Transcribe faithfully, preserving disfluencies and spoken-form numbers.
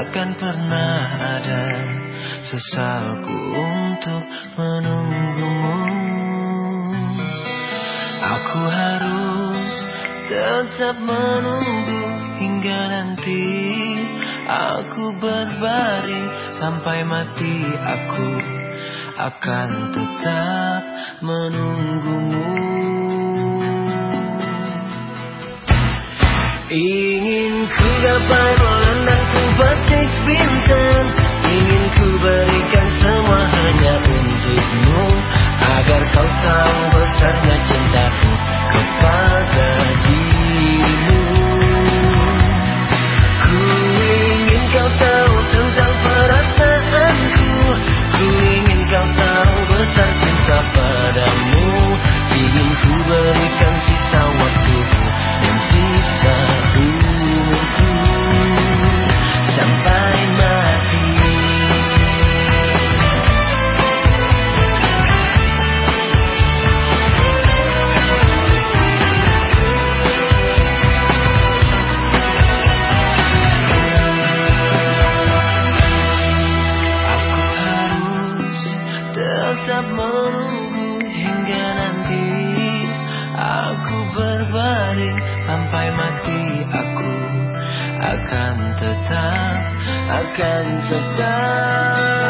takkan pernah ada sesalku untuk menunggumu. Aku harus tetap menunggu hingga nanti aku berbaring sampai mati. Aku akan tetap menunggumu. Ingin ku gapai bulan dan ku petik bintang, ingin ku berikan semua hanya untukmu, agar kau tahu besarnya cintaku kepada dirimu. Ku ingin kau tahu tentang perasaanku, ku ingin kau tahu besar cinta padamu. Ingin ku berikan sisa waktuku dan sisa umurku sampai mati. Aku harus tetap menunggu hingga nanti aku berbaring sampai mati. Aku akan tetap, akan tetap